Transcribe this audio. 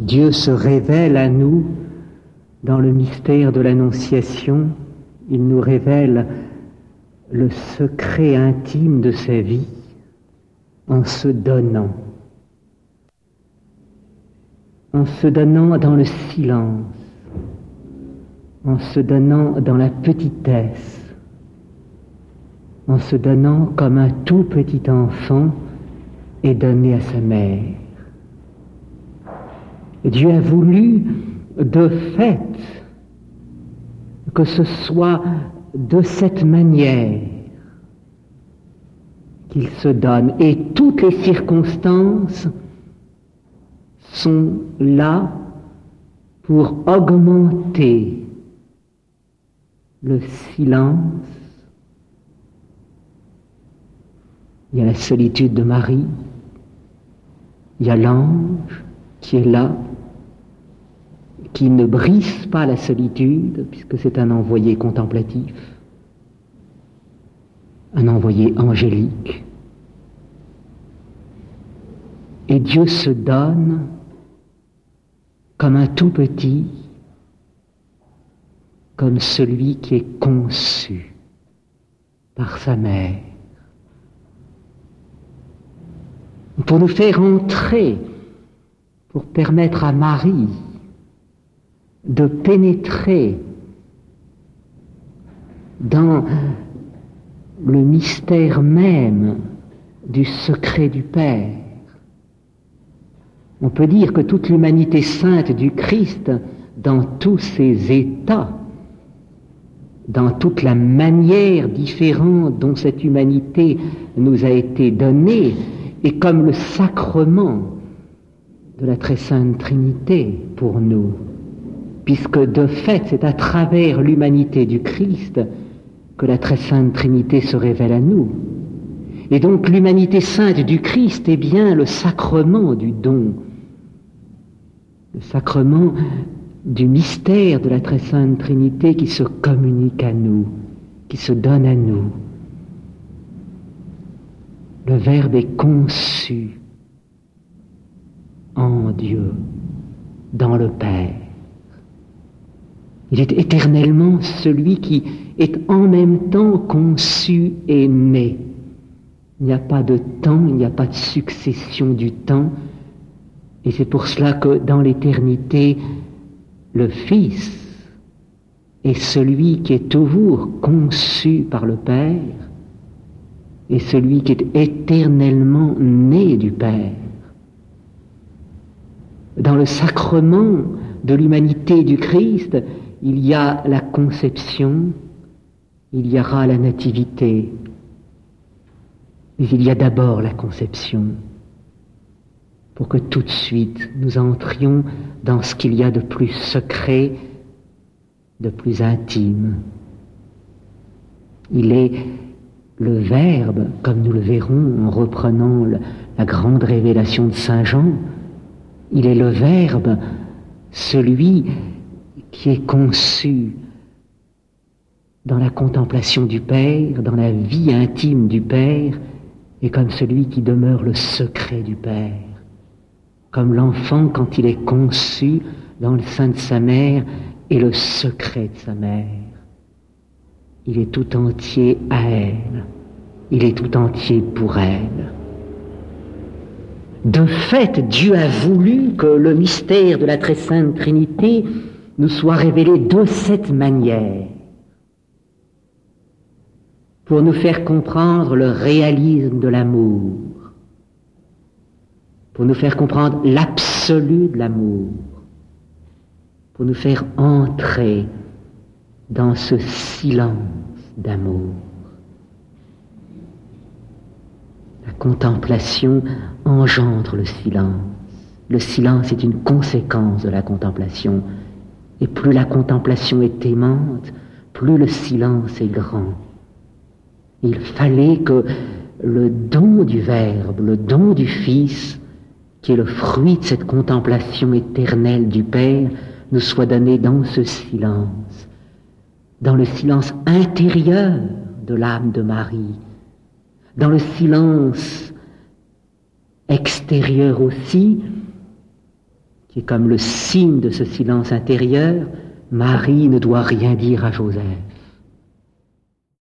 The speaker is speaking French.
Dieu se révèle à nous dans le mystère de l'Annonciation. Il nous révèle le secret intime de sa vie en se donnant dans le silence, en se donnant dans la petitesse, en se donnant comme un tout petit enfant est donné à sa mère. Dieu a voulu de fait que ce soit de cette manière qu'il se donne, et toutes les circonstances sont là pour augmenter le silence. Il y a la solitude de Marie, il y a l'ange qui est là, qui ne brise pas la solitude, puisque c'est un envoyé contemplatif, un envoyé angélique. Et Dieu se donne comme un tout petit, comme celui qui est conçu par sa mère, pour nous faire entrer, pour permettre à Marie de pénétrer dans le mystère même du secret du Père. On peut dire que toute l'humanité sainte du Christ, dans tous ses états, dans toute la manière différente dont cette humanité nous a été donnée, est comme le sacrement de la très sainte Trinité pour nous, puisque de fait c'est à travers l'humanité du Christ que la très sainte Trinité se révèle à nous. Et donc l'humanité sainte du Christ est bien le sacrement du don, le sacrement du mystère de la très sainte Trinité qui se communique à nous, qui se donne à nous. Le Verbe est conçu en Dieu, dans le Père. Il est éternellement celui qui est en même temps conçu et né. Il n'y a pas de temps, il n'y a pas de succession du temps. Et c'est pour cela que dans l'éternité, le Fils est celui qui est toujours conçu par le Père et celui qui est éternellement né du Père. Dans le sacrement de l'humanité du Christ, il y a la conception, il y aura la nativité, mais il y a d'abord la conception, pour que tout de suite nous entrions dans ce qu'il y a de plus secret, de plus intime. Il est le Verbe, comme nous le verrons en reprenant la grande révélation de Saint Jean, il est le Verbe, celui qui est conçu dans la contemplation du Père, dans la vie intime du Père, et comme celui qui demeure le secret du Père, comme l'enfant quand il est conçu dans le sein de sa mère et le secret de sa mère. Il est tout entier à elle, il est tout entier pour elle. De fait, Dieu a voulu que le mystère de la très sainte Trinité nous soit révélé de cette manière, pour nous faire comprendre le réalisme de l'amour, pour nous faire comprendre l'absolu de l'amour, pour nous faire entrer dans ce silence d'amour. La contemplation engendre le silence. Le silence est une conséquence de la contemplation. Et plus la contemplation est aimante, plus le silence est grand. Il fallait que le don du Verbe, le don du Fils, qui est le fruit de cette contemplation éternelle du Père, nous soit donné dans ce silence, dans le silence intérieur de l'âme de Marie, dans le silence extérieur aussi, qui Et comme le signe de ce silence intérieur, Marie ne doit rien dire à Joseph.